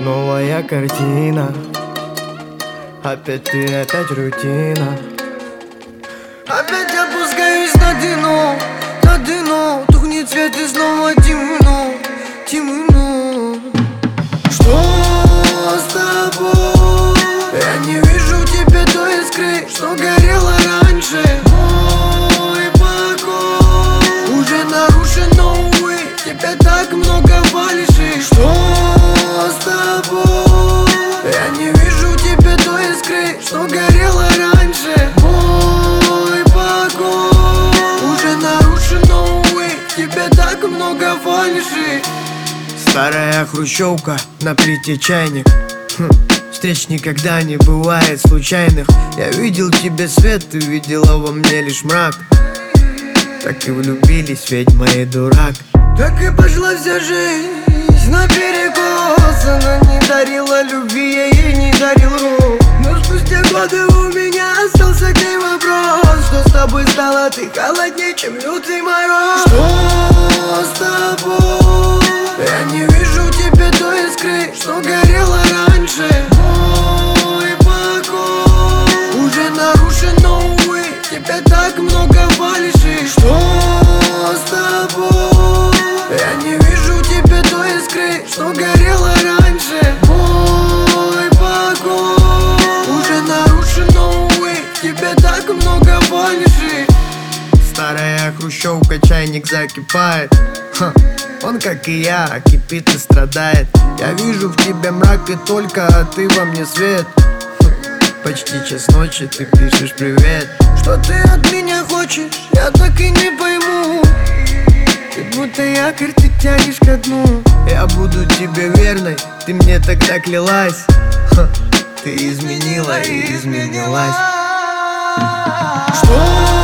Новая картина. Опять ты, опять рутина. Опять опускаюсь на дно, на дно. Тухнет свет и снова темно, темно. Что с тобой? Я не вижу в тебе той искры, что горела раньше. Мой покой уже нарушен, но увы, тебе так много фальши. Что с тобой? Я не вижу в тебе той искры, что горела раньше. Мой покой уже нарушен, но увы, тебе так много фальши. Старая хрущевка, на плите чайник. Встреч никогда не бывает случайных. Я видел в тебе свет, ты видела во мне лишь мрак. Так и влюбились, ведь мои дурак. Так и пошла вся жизнь наперекос. Она не дарила любви, я ей не дарил рук. Но спустя годы у меня остался к ней вопрос: что с тобой стало? Ты холоднее, чем лютый мороз. Что с тобой? Я не вижу в тебе той искры, что горела раньше. Мой покой уже нарушен, но увы, тебе так много фальши. Что с тобой? Я не вижу в тебе той искры, что горела раньше. Мой покой уже нарушен, но увы, тебе так много фальши. Старая хрущевка, чайник закипает. Он, как и я, кипит и страдает. Я вижу в тебе мрак и только, а ты во мне свет. Почти час ночи, ты пишешь привет. Что ты от меня хочешь, я так и не пойму. Ты будто якорь, ты тянешь ко дну. Я буду тебе верной, ты мне тогда клялась. Ты изменила и изменилась. Что